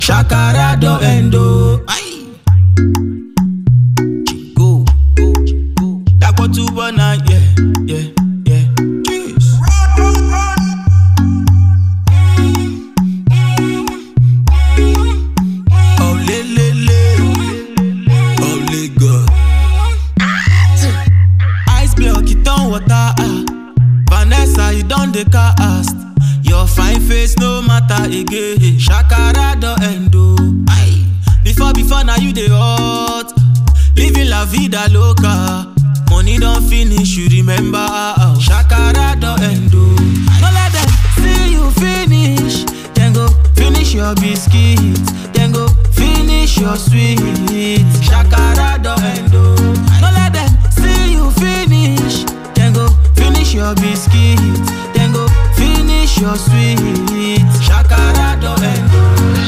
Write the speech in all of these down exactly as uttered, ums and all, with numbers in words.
Shakara do endo. Aye. Go, go, go. That what you wanna, yeah, yeah, yeah. Cheers. Oh, le, le, le. Oh, le, God. Ice block, it on water. Ah. Vanessa, you done the cast. Your fine face no matter again. Shakara do endo. Aye. Before, before now you dey hot. Living la vida loca. Money don't finish, you remember. Oh. Shakara do endo. No let them see you finish. Then go finish your biscuit. Then go finish your sweet. Shakara do endo. No let them see you finish. Then go finish your biscuit. Then go finish your sweet. Shakara do endo.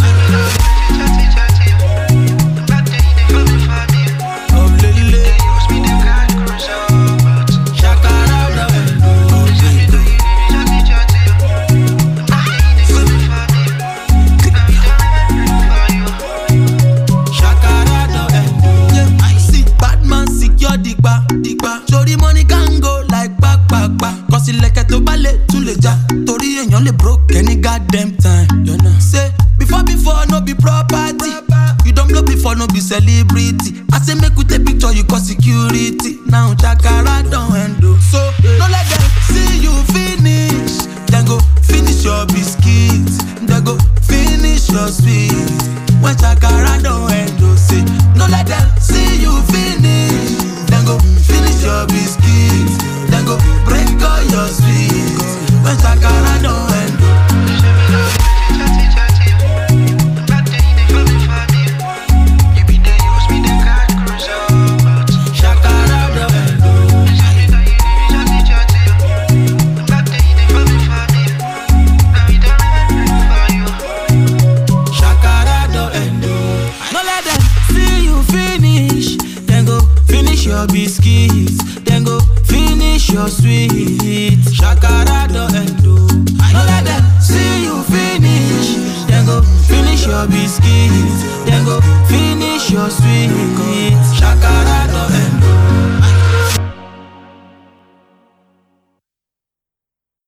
Oh lele. Shakara do endo. Shakara do endo. I see bad man secure digba digba. So the money can go like back back back. Cause it like a to ballet to le ja. Tori and you broke any goddamn time. You know. Say before before no be property. You don't blow before no be celebrity. I say make we take picture you cause security. Now Shakara don't endo. So don't let them see you finish. Then go finish your biscuits. Then go finish your sweet. When Shakara don't endo. Say don't let them see you finish. Then go finish your biscuits. Then go break all your sweets. When Shakara don't endo. Your biscuits, then go finish your sweet. Shakara do endo. No let them see you finish. Then go finish your biscuits. Then go finish your sweet. Shakara do endo.